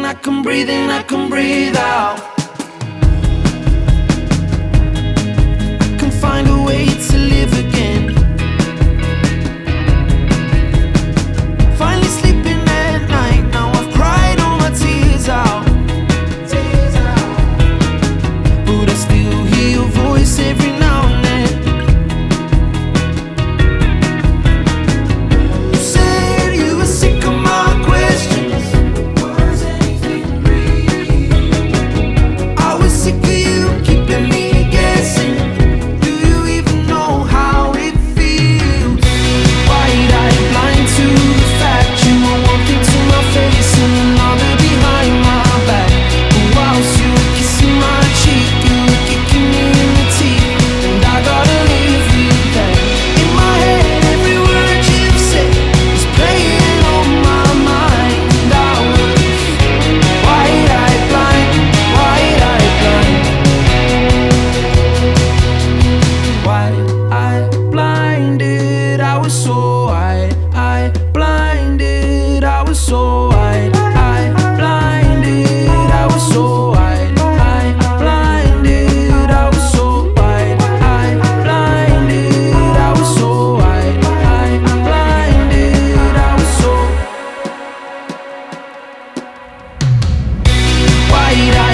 I can breathe in, I can breathe out. Can find a way to live again. Finally sleeping at night. Now I've cried all my tears out. But I still hear your voice every now and then. You said you were sick of my questions. Was anything real? I was sick of you keeping me guessing. Do you even know how it feels? Wide-eyed, blind to the fact you were one thing to my face and another behind my back. But whilst you were kissing my cheek, you were kicking me in the teeth, and I gotta live with that. In my head, every word you've said is playing on my mind. I was wide-eyed, blind, wide-eyed, blind. Wide-eyed, blinded, I was so wide-eyed, blinded, I was so wide-eyed, blinded, I was so wide-eyed, blinded, I was so wide-eyed, blinded, I was so wide-eyed, blinded, I was so wide-eyed.